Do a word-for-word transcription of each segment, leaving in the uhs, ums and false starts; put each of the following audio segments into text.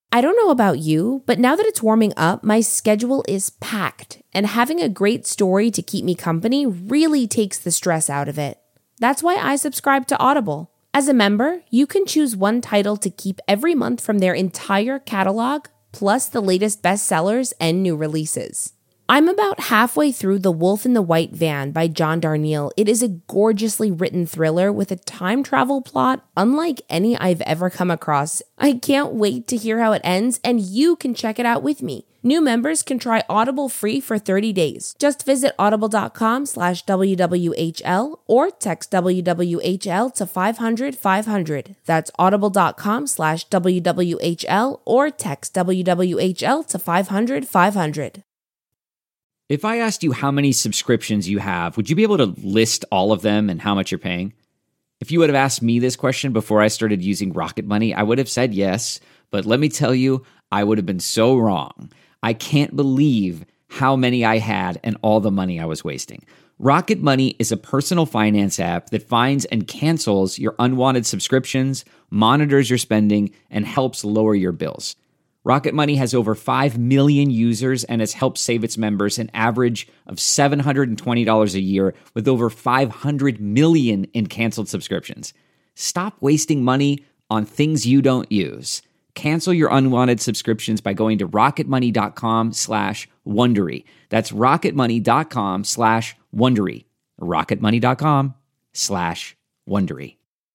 I don't know about you, but now that it's warming up, my schedule is packed, and having a great story to keep me company really takes the stress out of it. That's why I subscribe to Audible. As a member, you can choose one title to keep every month from their entire catalog, plus the latest bestsellers and new releases. I'm about halfway through The Wolf in the White Van by John Darnielle. It is a gorgeously written thriller with a time travel plot unlike any I've ever come across. I can't wait to hear how it ends, and you can check it out with me. New members can try Audible free for thirty days. Just visit audible.com slash WWHL or text W W H L to five hundred five hundred. That's audible.com slash WWHL or text W W H L to five hundred five hundred. If I asked you how many subscriptions you have, would you be able to list all of them and how much you're paying? If you would have asked me this question before I started using Rocket Money, I would have said yes, but let me tell you, I would have been so wrong. I can't believe how many I had and all the money I was wasting. Rocket Money is a personal finance app that finds and cancels your unwanted subscriptions, monitors your spending, and helps lower your bills. Rocket Money has over five million users and has helped save its members an average of seven hundred twenty dollars a year with over five hundred million in canceled subscriptions. Stop wasting money on things you don't use. Cancel your unwanted subscriptions by going to rocketmoney.com slash Wondery. That's rocketmoney.com slash Wondery. rocketmoney.com slash Wondery.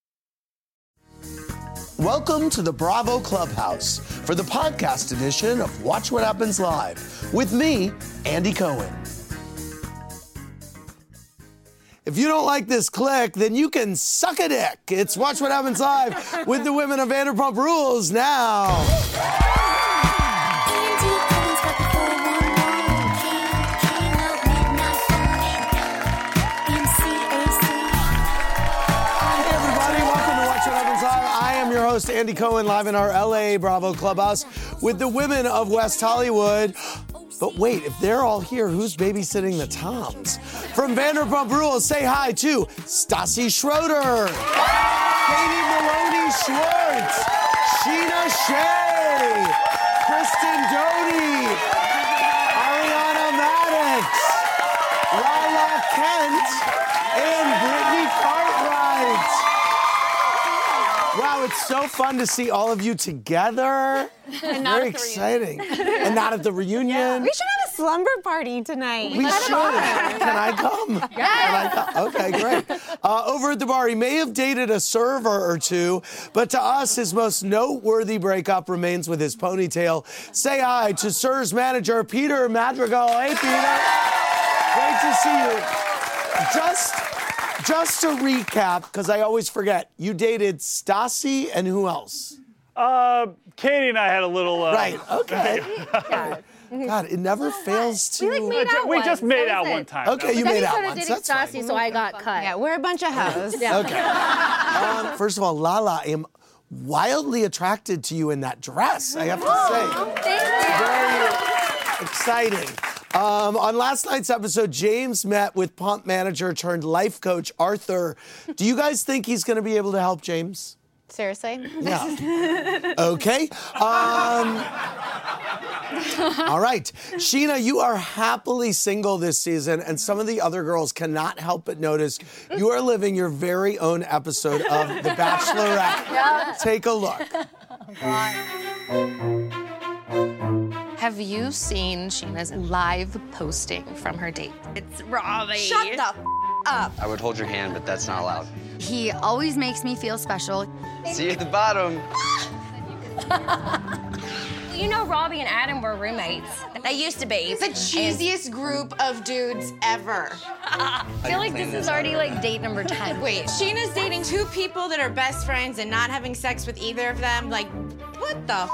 Welcome to the Bravo Clubhouse for the podcast edition of Watch What Happens Live with me, Andy Cohen. If you don't like this click, then you can suck a dick. It's Watch What Happens Live with the women of Vanderpump Rules now. Host Andy Cohen live in our L A Bravo Clubhouse with the women of West Hollywood. But wait, if they're all here, who's babysitting the Toms? From Vanderpump Rules, say hi to Stassi Schroeder, Katie Maloney Schwartz, Sheena Shea, Kristen Doty, Ariana Maddox, Lala Kent, and Brittany Cartwright. Wow, it's so fun to see all of you together. And not Very at the exciting. And not at the reunion. Yeah. We should have a slumber party tonight. We should. Can I come? Yeah. Can I come? Okay, great. Uh, over at the bar, he may have dated a server or two, but to us, his most noteworthy breakup remains with his ponytail. Say hi to Sir's manager, Peter Madrigal. Hey, Peter. Great to see you. Just... Just to recap, because I always forget, you dated Stassi and who else? Uh, Katie and I had a little... Uh, right, okay. God, it never fails to... We like made out We once. just made That out was one it. time. Okay, you then made he out started once. dating That's Stassi, fine. so I got cut. Yeah, we're a bunch of hoes. Yeah. Okay. um, first of all, Lala, I am wildly attracted to you in that dress, I have to say. Thank Very exciting. Um, on last night's episode, James met with pump manager turned life coach Arthur. Do you guys think he's going to be able to help James? Seriously? Yeah. Okay. Um, all right. Sheena, you are happily single this season, and some of the other girls cannot help but notice you are living your very own episode of The Bachelorette. Yeah. Take a look. Have you seen Sheena's live posting from her date? It's Robbie. Shut the f- up. I would hold your hand, but that's not allowed. He always makes me feel special. See you at the bottom. You know, Robbie and Adam were roommates. They used to be. The cheesiest group of dudes ever. I feel like this is already like date number ten. Wait, Sheena's dating two people that are best friends and not having sex with either of them? Like, what the f?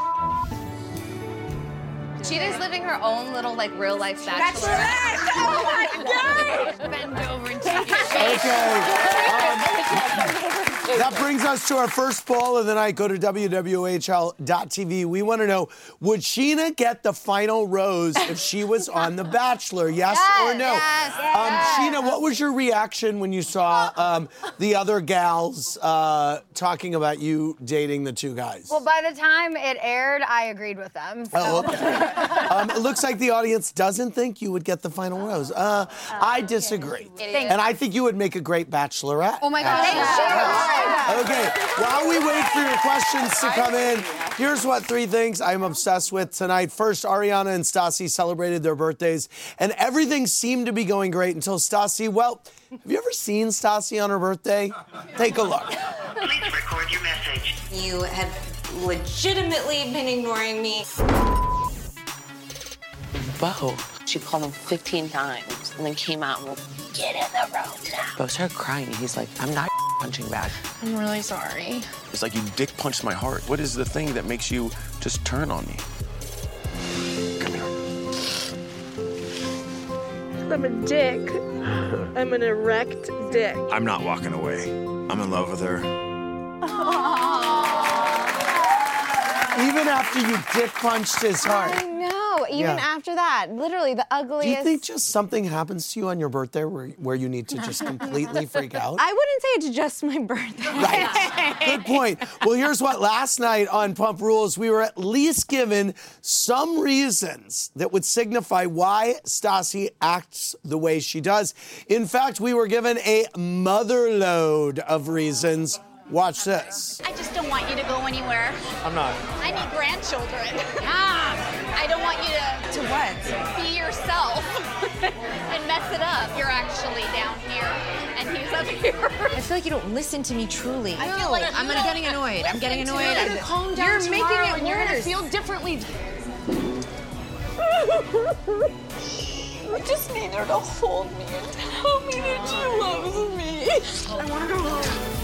Sheena's living her own little, like, real-life bachelor. Bachelorette! Oh my God! Bend over and take it. Okay. Um, That brings us to our first poll of the night. Go to W W H L dot T V. We want to know, would Sheena get the final rose if she was on The Bachelor? Yes, Yes, or no? yes, Um, yes. Sheena, what was your reaction when you saw um, the other gals uh, talking about you dating the two guys? Well, by the time it aired, I agreed with them. So. Oh, okay. um, it looks like the audience doesn't think you would get the final rose. Uh, I disagree. Thank And I think you would make a great bachelorette. Oh my gosh. Okay, while we wait for your questions to come in, here's what three things I'm obsessed with tonight. First, Ariana and Stassi celebrated their birthdays, and everything seemed to be going great until Stassi, well, have you ever seen Stassi on her birthday? Take a look. Please record your message. You have legitimately been ignoring me. Whoa. She called him fifteen times and then came out and went, get in the room now. But I started crying and he's like, I'm not punching back. I'm really sorry. It's like you dick punched my heart. What is the thing that makes you just turn on me? Come here. I'm a dick. I'm an erect dick. I'm not walking away. I'm in love with her. Even after you dick punched his heart. I know. Even Yeah. after that, literally the ugliest. Do you think just something happens to you on your birthday where, where you need to just completely freak out? I wouldn't say it's just my birthday. Right. Good point. Well, here's what. Last night on Pump Rules, we were at least given some reasons that would signify why Stassi acts the way she does. In fact, we were given a motherload of reasons. Watch this. I just don't want you to go anywhere. I'm not. I need grandchildren. Mom, I don't want you to... To what? Be yourself and mess it up. You're actually down here, and he's up here. I feel like you don't listen to me truly. I feel like I'm you getting don't annoyed. I'm getting listen to annoyed. me. I'm- Calm down You're making tomorrow, it and you're gonna worse. feel differently. I just need her to hold me and tell me that she loves me. I want to go home.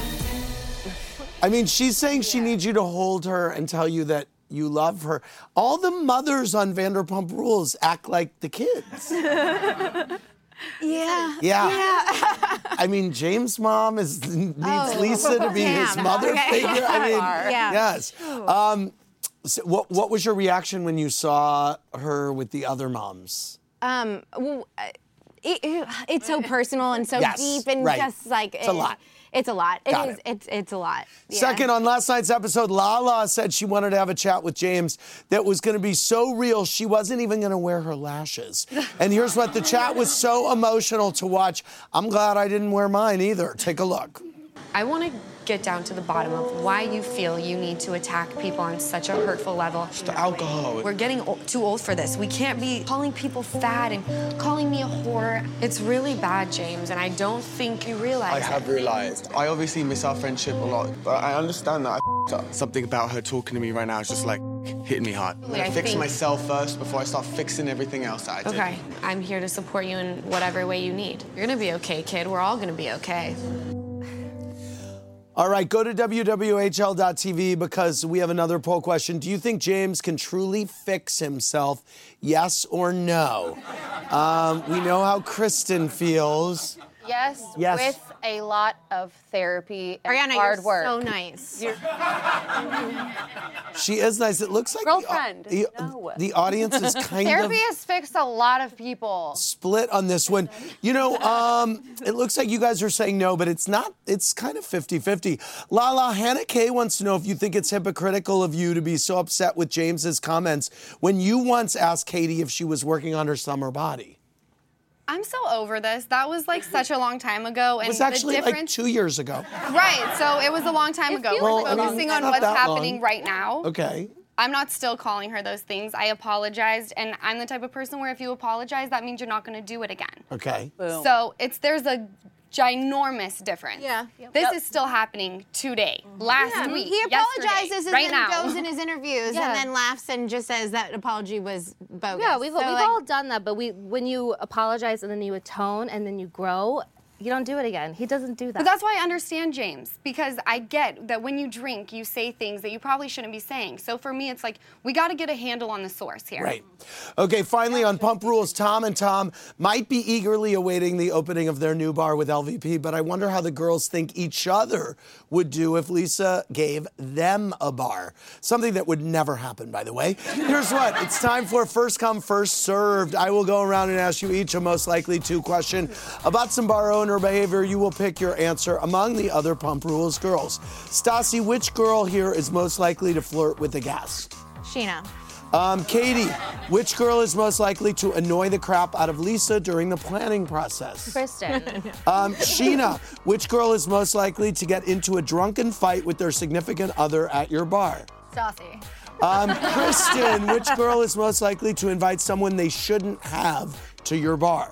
I mean, she's saying she needs you to hold her and tell you that you love her. All the mothers on Vanderpump Rules act like the kids. Yeah. Yeah. Yeah. I mean, James' mom is needs Oh, Lisa to be his Pam. mother Okay. figure. I mean, Yeah. yes. Um, so what what was your reaction when you saw her with the other moms? Um, well, uh, it, it- it's so personal and so Yes, deep and right. just like It's a lot. It's a lot. It Got is. it. It's it's a lot. Yeah. Second, on last night's episode, Lala said she wanted to have a chat with James that was going to be so real she wasn't even going to wear her lashes. And here's what, the chat was so emotional to watch. I'm glad I didn't wear mine either. Take a look. I want to get down to the bottom of why you feel you need to attack people on such a hurtful level. It's the alcohol. We're getting o- too old for this. We can't be calling people fat and calling me a whore. It's really bad, James, and I don't think you realize I it. have realized. I obviously miss our friendship a lot, but I understand that I f***ed up. Something about her talking to me right now is just like hitting me hard. I'm I gonna fix think- myself first before I start fixing everything else that I did. Okay, I'm here to support you in whatever way you need. You're gonna be okay, kid. We're all gonna be okay. All right, go to W W H L dot T V because we have another poll question. Do you think James can truly fix himself? Yes or no? Um, we know how Kristen feels. Yes, Yes. with a lot of therapy and Ariana, hard you're work. so nice. She is nice. It looks like Girlfriend, the, no. the audience is kind Therapy of has fixed a lot of people. split on this one. You know, um, it looks like you guys are saying no, but it's not. It's kind of fifty-fifty. Lala, Hannah Kay wants to know if you think it's hypocritical of you to be so upset with James's comments when you once asked Katie if she was working on her summer body. I'm so over this. That was like such a long time ago. And It was actually the like difference... two years ago. Right, so it was a long time ago. Well, We're I mean, focusing it's on not what's that happening long. right now. Okay. I'm not still calling her those things. I apologized, and I'm the type of person where if you apologize, that means you're not going to do it again. Okay. So it's there's a ginormous difference. Yeah. This Yep. is still happening today, last Yeah. week, He yesterday, apologizes and right then now. goes in his interviews Yeah. and then laughs and just says that apology was bogus. Yeah, we've, So, we've like, all done that, but we when you apologize and then you atone and then you grow, You don't do it again. He doesn't do that. But that's why I understand James, because I get that when you drink, you say things that you probably shouldn't be saying. So for me, it's like, we got to get a handle on the source here. Right. Okay, finally on Pump Rules, Tom and Tom might be eagerly awaiting the opening of their new bar with L V P, but I wonder how the girls think each other would do if Lisa gave them a bar. Something that would never happen, by the way. Here's what, it's time for First Come, First Served. I will go around and ask you each a most likely to question about some bar owner behavior. You will pick your answer among the other Pump Rules girls. Stassi, which girl here is most likely to flirt with a guest? Sheena. Um, Katie, which girl is most likely to annoy the crap out of Lisa during the planning process? Kristen. Um, Sheena, which girl is most likely to get into a drunken fight with their significant other at your bar? Stassi. Um, Kristen, which girl is most likely to invite someone they shouldn't have to your bar?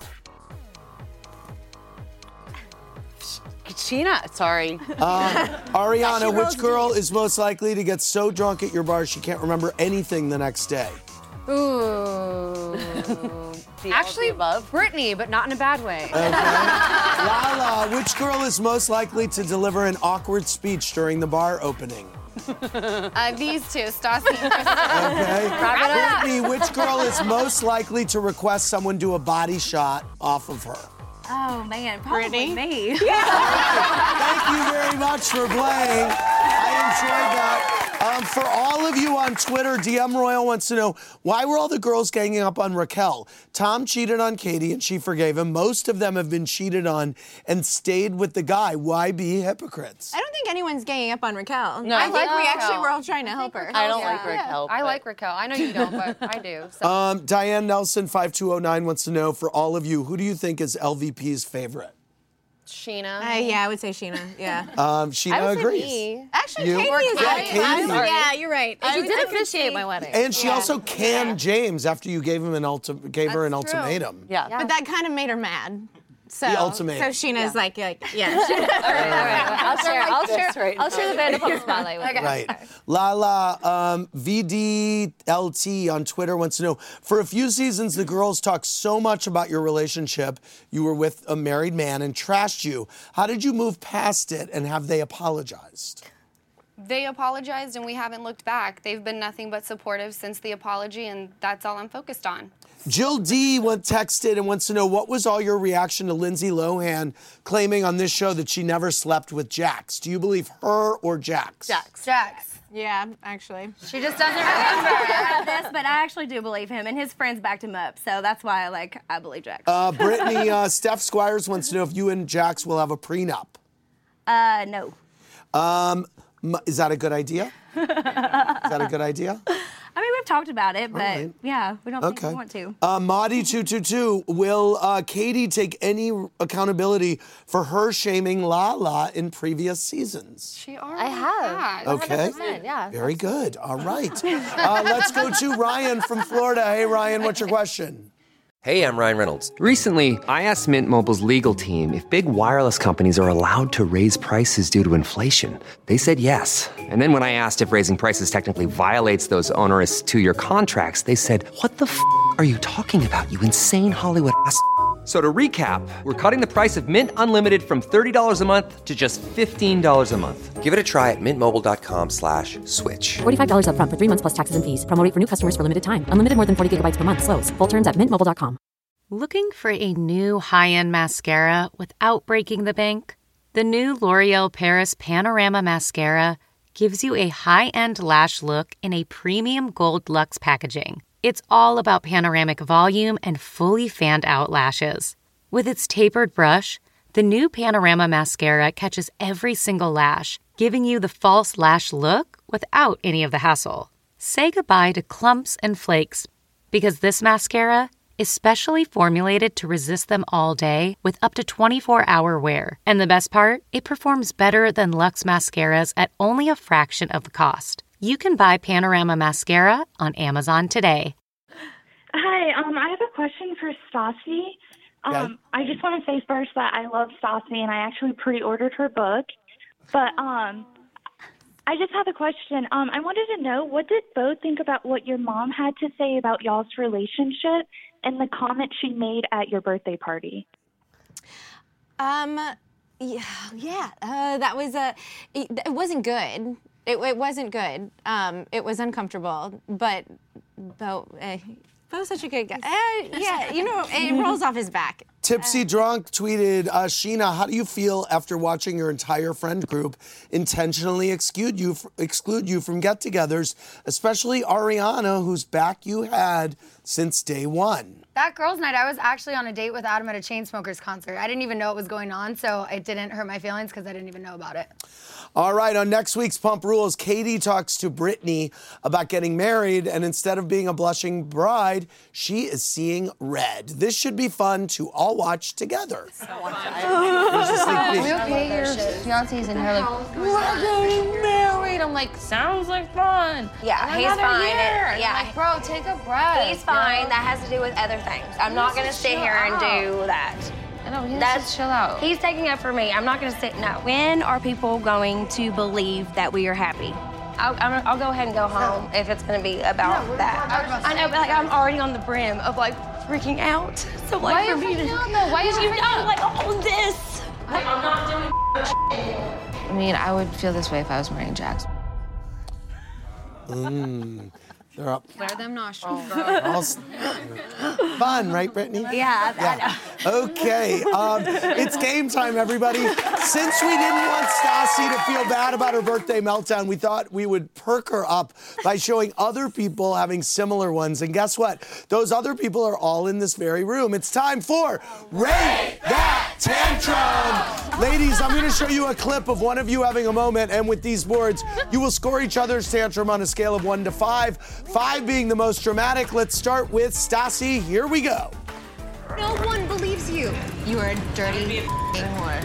Sheena, sorry. Um, Ariana, which girl is most likely to get so drunk at your bar she can't remember anything the next day? Ooh. Actually, above Brittany, but not in a bad way. Okay. Lala, which girl is most likely to deliver an awkward speech during the bar opening? Uh, these two, Stassi and Kristen. Okay. Brittany, which girl is most likely to request someone do a body shot off of her? Oh, man, probably Brittany? me. Thank you very much for playing. I enjoyed that. Um, for all of you on Twitter, D M Royal wants to know, why were all the girls ganging up on Raquel? Tom cheated on Katie and she forgave him. Most of them have been cheated on and stayed with the guy. Why be hypocrites? I don't think anyone's ganging up on Raquel. No, I like no. we actually were all trying to help her. I don't Yeah. like Raquel. I but- like Raquel. I know you don't, but I do. So. Um, Diane Nelson, five two oh nine, wants to know, for all of you, who do you think is L V P's favorite? Sheena. Uh, yeah, I would say Sheena. Yeah. Um, Sheena I would agrees. say me. Actually, You? Katie is Yeah, right. Katie. I'm Sorry. Yeah, you're right. She I did would officiate say- my wedding. And she Yeah. also canned James after you gave him an ulti- gave her an That's true. ultimatum. Yeah. But that kind of made her mad. So, The ultimatum. So Sheena's Yeah. like, like, yeah. all right, all right. I'll share. I'll That's share. right. I'll share the Vanderpump spotlight with you. Right. Lala, um, V D L T on Twitter wants to know, for a few seasons, the girls talked so much about your relationship. You were with a married man and trashed you. How did you move past it, and have they apologized? They apologized and we haven't looked back. They've been nothing but supportive since the apology, and that's all I'm focused on. Jill D went texted and wants to know, what was all your reaction to Lindsay Lohan claiming on this show that she never slept with Jax? Do you believe her or Jax? Jax. Jax. Yeah, actually. She just doesn't remember. this, but I actually do believe him, and his friends backed him up, so that's why I like I believe Jax. Uh, Brittany, uh, Steph Squires wants to know if you and Jax will have a prenup. Uh, no. Um, m- is that a good idea? Is that a good idea? I mean, we've talked about it, but right. yeah, we don't think Okay. we want to. Uh, Maudie two two two, will uh, Katie take any accountability for her shaming Lala in previous seasons? She already I have. has. Okay. one hundred percent, yeah. Very good. All right. Uh, let's go to Ryan from Florida. Hey, Ryan, what's your question? Hey, I'm Ryan Reynolds. Recently, I asked Mint Mobile's legal team if big wireless companies are allowed to raise prices due to inflation. They said yes. And then when I asked if raising prices technically violates those onerous two-year contracts, they said, what the f*** are you talking about, you insane Hollywood ass f- So to recap, we're cutting the price of Mint Unlimited from thirty dollars a month to just fifteen dollars a month. Give it a try at mintmobile.com slash switch. forty-five dollars up front for three months plus taxes and fees. Promo rate for new customers for limited time. Unlimited more than forty gigabytes per month. Slows full terms at mint mobile dot com. Looking for a new high-end mascara without breaking the bank? The new L'Oreal Paris Panorama Mascara gives you a high-end lash look in a premium gold luxe packaging. It's all about panoramic volume and fully fanned-out lashes. With its tapered brush, the new Panorama Mascara catches every single lash, giving you the false lash look without any of the hassle. Say goodbye to clumps and flakes, because this mascara is specially formulated to resist them all day with up to twenty-four hour wear. And the best part? It performs better than Luxe mascaras at only a fraction of the cost. You can buy Panorama Mascara on Amazon today. Hi, um, I have a question for Stassi. Um, Okay. I just want to say first that I love Stassi, and I actually pre-ordered her book. But um, I just have a question. Um, I wanted to know, what did Bo think about what your mom had to say about y'all's relationship and the comment she made at your birthday party? Um, yeah, yeah. Uh, that was a. It, it wasn't good. It, it wasn't good. Um, it was uncomfortable, but Bo, uh, Bo's such a good guy. Uh, yeah, you know, it rolls off his back. Tipsy Drunk tweeted, uh, Sheena, how do you feel after watching your entire friend group intentionally exclude you, exclude you from get-togethers, especially Ariana, whose back you had since day one? That girls' night, I was actually on a date with Adam at a Chainsmokers concert. I didn't even know it was going on, so it didn't hurt my feelings because I didn't even know about it. All right, on next week's Pump Rules, Katie talks to Brittany about getting married, and instead of being a blushing bride, she is seeing red. This should be fun to all watch together. Are we okay? Your fiance's in here like, we're getting married. I'm like, sounds like fun. Yeah, In he's another fine. year. It- yeah. I'm like, bro, take a breath. He's fine. yo. That has to do with other things. I'm He not needs going to to sit chill here and do out. that. I know, he needs That's to chill out. He's taking it for me. I'm not going to sit. No. When are people going to believe that we are happy? I'll, I'm, I'll go ahead and go home if it's going to be about No, that. I know, but like I'm already on the brim of like freaking out. So like Why for are me you to, freaking out, though? Why because are you you freaking know out? like all this. Like I'm not doing. I mean, I would feel this way if I was wearing Jack's. Mm, they're up. Flare them nostrils. All s- Fun, right, Brittany? Yeah, I know. Okay, um, it's game time, everybody. Since we didn't want Stassi to feel bad about her birthday meltdown, we thought we would perk her up by showing other people having similar ones. And guess what? Those other people are all in this very room. It's time for Rate That Tantrum! Ladies, I'm going to show you a clip of one of you having a moment, and with these boards, you will score each other's tantrum on a scale of one to five. Five being the most dramatic. Let's start with Stassi. Here we go. No one believes you. You are a dirty whore.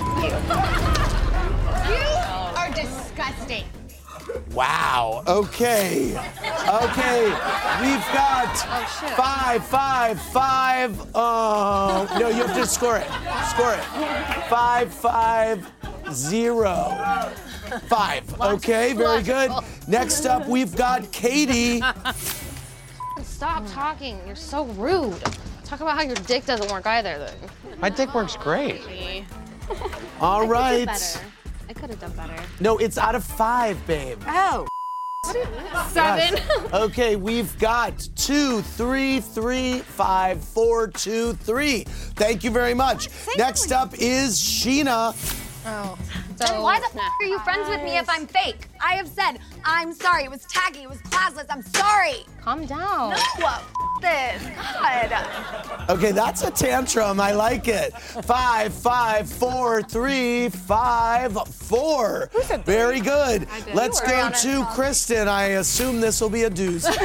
You are disgusting. Wow. Okay. Okay. We've got five, five, five. Oh, no, you have to score it. Score it. Five, five, zero. Five. Okay, very good. Next up, we've got Katie. Stop talking. You're so rude. Talk about how your dick doesn't work either, then. My dick works great. All right. I could have done better. No, it's out of five, babe. Oh. Seven. Yes. Okay, we've got two, three, three, five, four, two, three. Thank you very much. Next up is Sheena. Oh. Then why the f are you friends with me if I'm fake? I have said, I'm sorry. It was tacky. It was classless. I'm sorry. Calm down. No, f this. God. Okay, that's a tantrum. I like it. Five, five, four, three, five, four. Very good. Let's go to Kristen. I assume this will be a deuce. After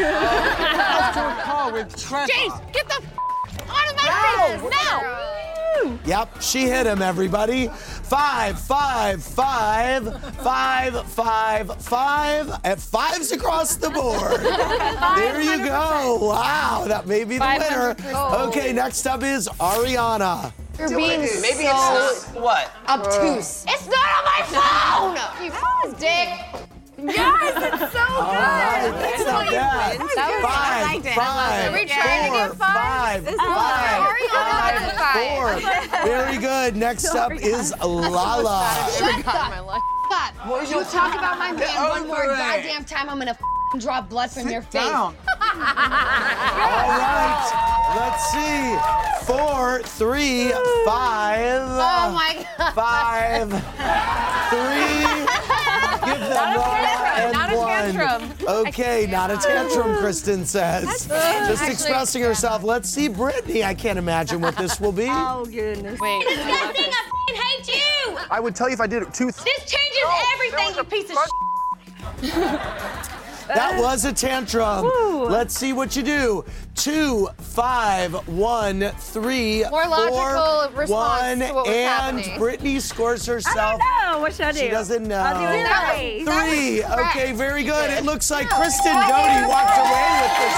a car with Trevor. James, get the f out of my face now. Yep, she hit him, everybody. Five, five, five, five, five, five, and fives across the board. There you go. Wow, that may be the winner. Okay, next up is Ariana. You're being Maybe so it's not. What? obtuse. It's not on my phone. You f- dick. Yes, it's so All right, that's not bad. Five, five, Are we trying to four, get five? five, five, Ariana, five, four. Very good. Next up is Lala. Shut up. You talk about my man one more over it. goddamn time, I'm gonna f- draw blood from your face. Down. All right, let's see. Four, three, five. Oh my God. Five, three. Give them Not a one tantrum, and not a one. tantrum. Okay, not a tantrum, Kristen says. Just Actually, expressing herself. Let's see Brittany. I can't imagine what this will be. Oh goodness. Wait. Disgusting. I f***ing hate you. I would tell you if I did it two. This changes everything, you piece of shit. That was a tantrum. Let's see what you do. Two, five, one, three, More logical four, response one, to what was and happening. Brittany scores herself. I don't know. What should I do? She doesn't know. I'll do it three. Three. Okay, very good. It looks like Kristen Doty walked away with this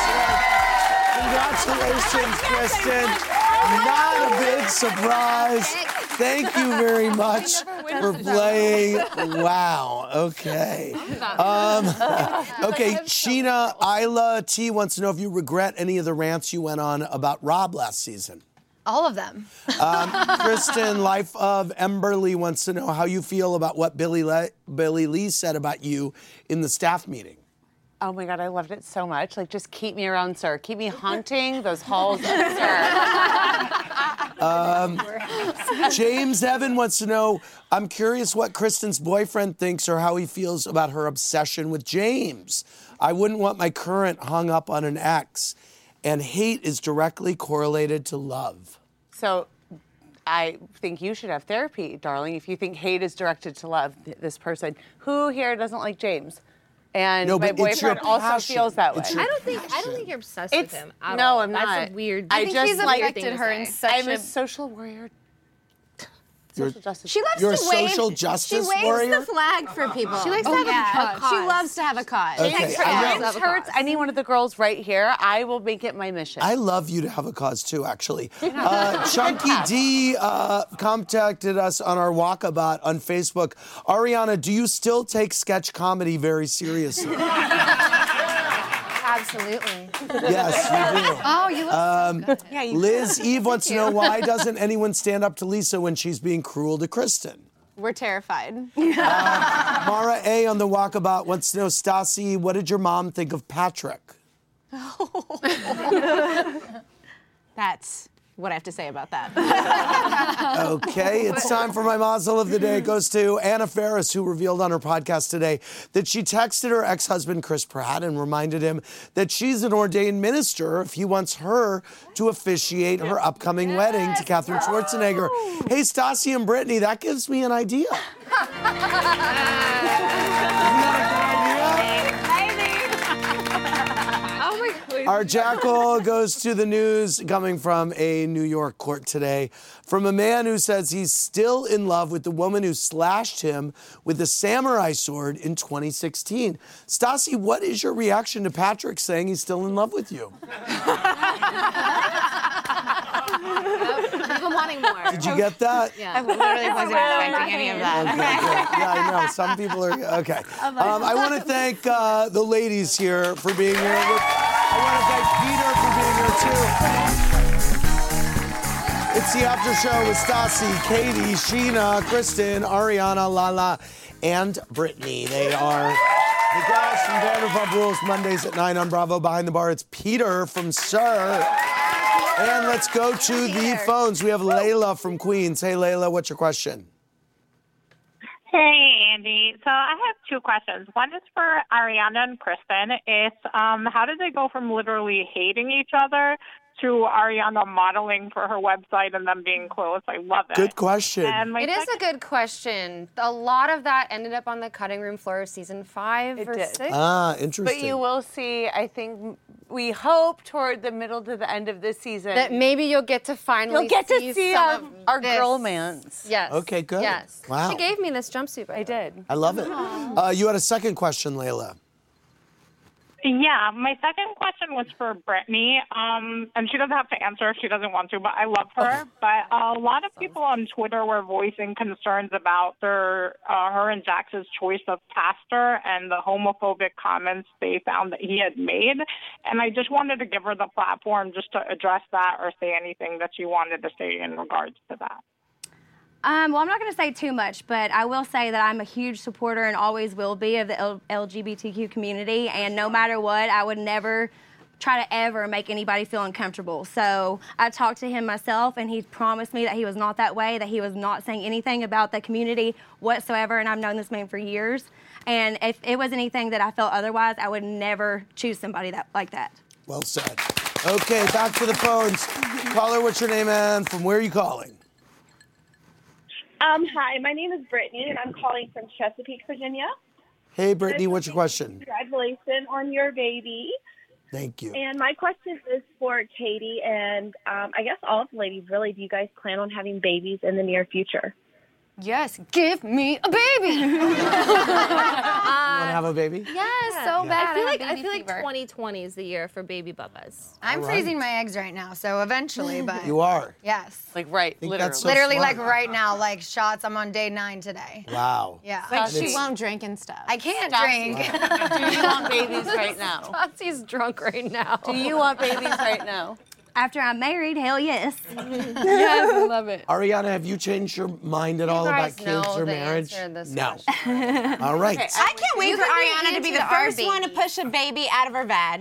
one. Congratulations, Kristen. Not a big surprise. Thank you very much for playing. Wow. Okay. Um, okay, Sheena, Isla T wants to know if you regret any of the rants you went on about Rob last season. All of them. Um, Kristen, Life of Emberly wants to know how you feel about what Billy, Le- Billy Lee said about you in the staff meeting. Oh my God, I loved it so much. Like, just keep me around, sir. Keep me haunting those halls, sir. Um, James Evan wants to know, I'm curious what Kristen's boyfriend thinks or how he feels about her obsession with James. I wouldn't want my current hung up on an ex, and hate is directly correlated to love. So I think you should have therapy, darling, if you think hate is directed to love th- this person. Who here doesn't like James? And No, my but it's your boyfriend also passion. feels that way. It's your I don't think I don't think you're obsessed It's- with him. At no, all. I'm That's not. a weird. I I think just he's like- affected her in such I'm a a social warrior. You're- Social justice. She loves You're to a wave. social She justice waves warrior? the flag for people. She likes to Oh, have a yeah. cause. She loves to have a cause. Okay, James, I know. James hurts any one of the girls right here. I will make it my mission. I love you to have a cause too, actually. Uh, Chunky D uh, contacted us on our walkabout on Facebook. Ariana, do you still take sketch comedy very seriously? Absolutely. Yes, you do. Oh, you look Um, so good. Yeah, you Liz Eve wants to know, why doesn't anyone stand up to Lisa when she's being cruel to Kristen? We're terrified. Uh, Mara A on the walkabout wants to know, Stassi, what did your mom think of Patrick? That's what I have to say about that. Okay, it's time for my mazel of the day. It goes to Anna Faris, who revealed on her podcast today that she texted her ex-husband, Chris Pratt, and reminded him that she's an ordained minister if he wants her to officiate her upcoming yes. wedding to Katherine Schwarzenegger. Oh. Hey, Stassi and Brittany, that gives me an idea. Our jackal goes to the news coming from a New York court today from a man who says he's still in love with the woman who slashed him with a samurai sword in twenty sixteen. Stassi, what is your reaction to Patrick saying he's still in love with you? I'm wanting more. Did you get that? Yeah. I literally wasn't expecting any of that. Okay, good. Yeah, I know. Some people are, okay. Um, I want to thank uh, the ladies here for being here. With, I want to thank Peter for being here too. It's the after show with Stassi, Katie, Sheena, Kristen, Ariana, Lala, and Brittany. They are the guys from Vanderpump Rules, Mondays at nine on Bravo. Behind the bar, it's Peter from Sir. And let's go to the phones. We have Layla from Queens. Hey, Layla, what's your question? Hey, Andy. So I have two questions. One is for Ariana and Kristen. It's um, how did they go from literally hating each other to Ariana modeling for her website and them being close? I love it. Good question. And my It is a good question. A lot of that ended up on the cutting room floor of season five It or did. six. Ah, interesting. But you will see, I think, we hope toward the middle to the end of this season That maybe you'll get to finally you'll get to see, see some our, of our this. girl-mans. Yes. Okay, good. Yes. Wow. She gave me this jumpsuit. I did. I love it. Uh, you had a second question, Layla. Yeah, my second question was for Brittany, um, and she doesn't have to answer if she doesn't want to, but I love her. But a lot of people on Twitter were voicing concerns about their, uh, her and Jax's choice of pastor and the homophobic comments they found that he had made. And I just wanted to give her the platform just to address that or say anything that she wanted to say in regards to that. Um, well, I'm not going to say too much, but I will say that I'm a huge supporter and always will be of the L- LGBTQ community, and no matter what, I would never try to ever make anybody feel uncomfortable. So I talked to him myself, and he promised me that he was not that way, that he was not saying anything about the community whatsoever, and I've known this man for years. And if it was anything that I felt otherwise, I would never choose somebody that like that. Well said. Okay, back to the phones. Caller, what's your name and from where are you calling? Um, hi, my name is Brittany, and I'm calling from Chesapeake, Virginia. Hey, Brittany, what's your question? Congratulations on your baby. Thank you. And my question is for Katie, and um, I guess all of the ladies, really. Do you guys plan on having babies in the near future? Yes, give me a baby. You want to have a baby? Yes, Yeah. so bad. I feel have like I baby feel like fever. twenty twenty is the year for baby bubbas. I'm All right. freezing my eggs right now, so eventually, but You are? yes. Like, right, think literally. that's so Literally, smart. like right now, like shots. I'm on day nine today. Wow. Yeah. Like, And she it's- won't drink and stuff. I can't Stassi, drink. Do you want babies right now? Stassi's drunk right now. Do you want babies right now? After I'm married, hell yes. Yes, I love it. Ariana, have you changed your mind at You all guys about know kids or the marriage? answer to this No. All right. Okay, I can't wait You for can be Ariana to be into the our first one to baby. push a baby out of her vag.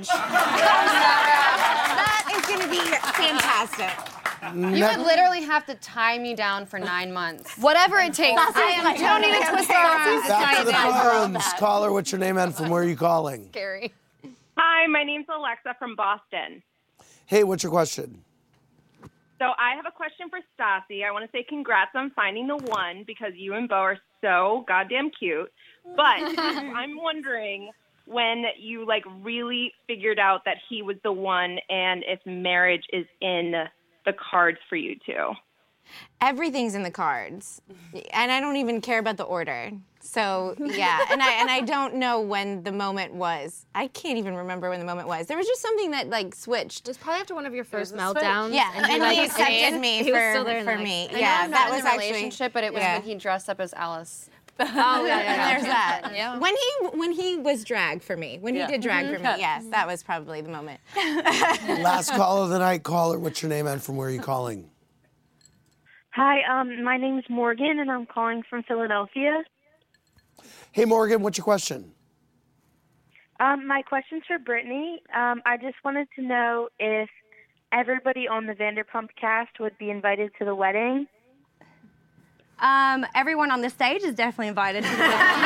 That is going to be fantastic. You would literally have to tie me down for nine months. Whatever it takes. I am don't need to twist our arms to tie Back to you the down. phones. Caller, what's your name and from where are you calling? Scary. Hi, my name's Alexa from Boston. Hey, what's your question? So I have a question for Stassi. I want to say congrats on finding the one because you and Bo are so goddamn cute. But I'm wondering when you like really figured out that he was the one and if marriage is in the cards for you two. Everything's in the cards, and I don't even care about the order. So yeah, and I and I don't know when the moment was. I can't even remember when the moment was. There was just something that like switched. It was probably after one of your first It was a meltdowns. switch. Yeah, and, and like, he accepted stayed. me He was for- still there and, for like, me. I know Yeah, I'm that not was in a actually- relationship, but it was yeah. when he dressed up as Alice. Oh yeah, yeah, yeah. there's that. Yeah. When he when he was drag for me, when Yeah. he did drag Mhm. for me, yes, that was probably the moment. Last call of the night. Caller, what's your name and from where are you calling? Hi, um, my name is Morgan, and I'm calling from Philadelphia. Hey, Morgan, what's your question? Um, my question's for Brittany. Um, I just wanted to know if everybody on the Vanderpump cast would be invited to the wedding. Um, everyone on the stage is definitely invited to the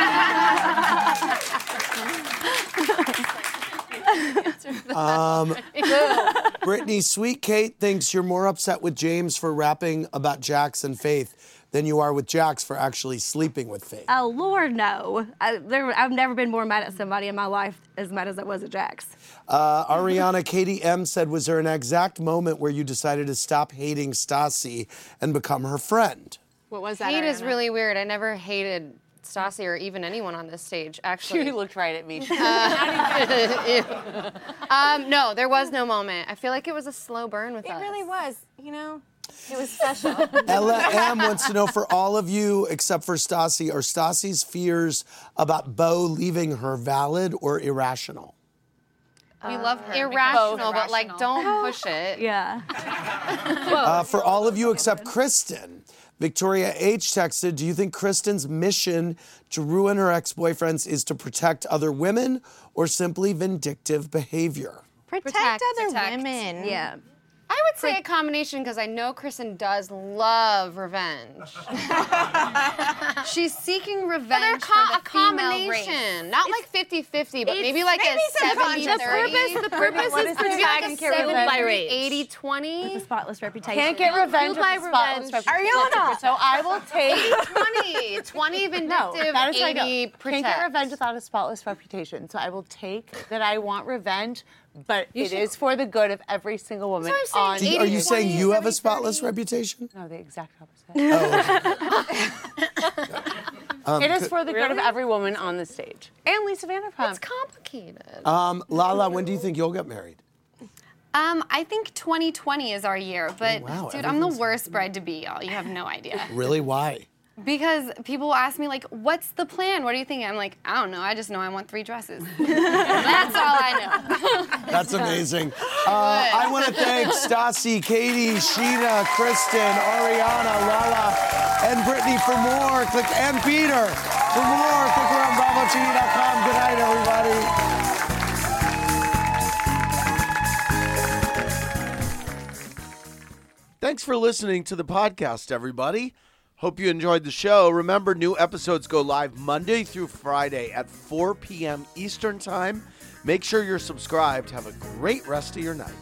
Um, Brittany, Sweet Kate thinks you're more upset with James for rapping about Jax and Faith than you are with Jax for actually sleeping with Faith. Oh, Lord, no. I, there, I've never been more mad at somebody in my life as mad as I was at Jax. Uh, Ariana, Katie M said, was there an exact moment where you decided to stop hating Stassi and become her friend? What was that? Hate is Ariana? really weird. I never hated Stassi or even anyone on this stage, actually. She looked right at me. Uh, um, no, there was no moment. I feel like it was a slow burn with It us. really was, you know. It was special. Ella M wants to know, for all of you except for Stassi, are Stassi's fears about Bo leaving her valid or irrational? We love her. Irrational, but like, don't push it. Yeah. Uh, for all of you except Kristen, Victoria H texted, do you think Kristen's mission to ruin her ex-boyfriends is to protect other women or simply vindictive behavior? Protect, Protect, other protect. women. Yeah. I would say a combination because I know Kristen does love revenge. She's seeking revenge com- for the a combination. Combination. Not like fifty-fifty, but It's maybe like maybe a some seventy conscious- thirty. The purpose- the purpose What is is to it? Maybe like a get revenge by rage. eighty twenty. With a spotless reputation. Can't get revenge Fueled by with a spotless revenge. reputation. Ariana! So I will take twenty. twenty No, vindictive, that is my eighty goal. protect. Can't get revenge without a spotless reputation. So I will take that I want revenge, but You it should- is for the good of every single woman That's what I'm on saying. Do you- are you saying you have a spotless reputation? No, the exact opposite. Um, it is could- for the good of every woman on the stage. And Lisa Vanderpump. It's complicated. Um, Lala, when do you think you'll get married? Um, I think twenty twenty is our year, but Oh, wow, dude, I'm the everything's- worst bride to be, y'all. You have no idea. Really, why? Because people will ask me, like, what's the plan? What do you think? I'm like, I don't know. I just know I want three dresses. That's all I know. That's amazing. Uh, I want to thank Stassi, Katie, Sheena, Kristen, Ariana, Lala, and Brittany for more. Click and Peter for more. Click around bravo t v dot com. Good night, everybody. Thanks for listening to the podcast, everybody. Hope you enjoyed the show. Remember, new episodes go live Monday through Friday at four p.m. Eastern Time. Make sure you're subscribed. Have a great rest of your night.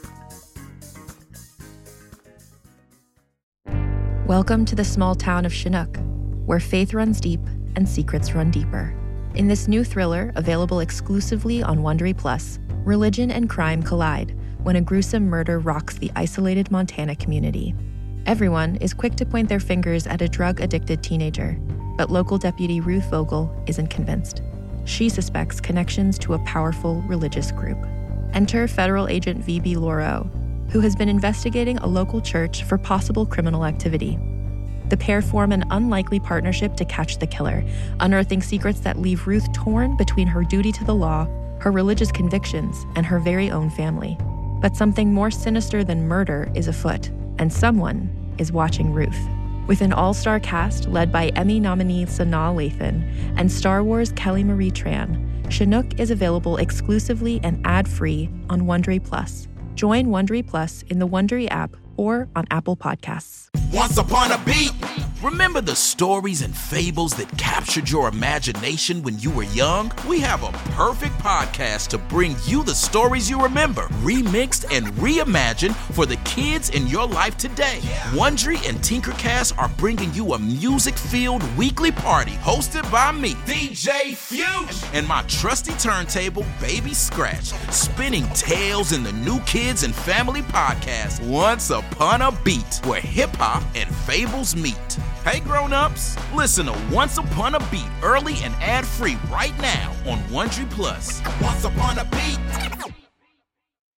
Welcome to the small town of Chinook, where faith runs deep and secrets run deeper. In this new thriller, available exclusively on Wondery Plus, religion and crime collide when a gruesome murder rocks the isolated Montana community. Everyone is quick to point their fingers at a drug-addicted teenager, but local deputy Ruth Vogel isn't convinced. She suspects connections to a powerful religious group. Enter federal agent V B Lauro, who has been investigating a local church for possible criminal activity. The pair form an unlikely partnership to catch the killer, unearthing secrets that leave Ruth torn between her duty to the law, her religious convictions, and her very own family. But something more sinister than murder is afoot, and someone is watching Ruth. With an all-star cast led by Emmy nominee Sanaa Lathan and Star Wars Kelly Marie Tran, Chinook is available exclusively and ad-free on Wondery Plus. Join Wondery Plus in the Wondery app or on Apple Podcasts. Once upon a beat. Remember the stories and fables that captured your imagination when you were young? We have a perfect podcast to bring you the stories you remember, remixed and reimagined for the kids in your life today. Wondery and Tinkercast are bringing you a music-filled weekly party hosted by me, D J Fuge, and my trusty turntable, Baby Scratch, spinning tales in the New Kids and Family podcast, Once Upon a Beat, where hip-hop and fables meet. Hey grown-ups, listen to Once Upon a Beat early and ad-free right now on Wondery Plus. Once Upon a Beat.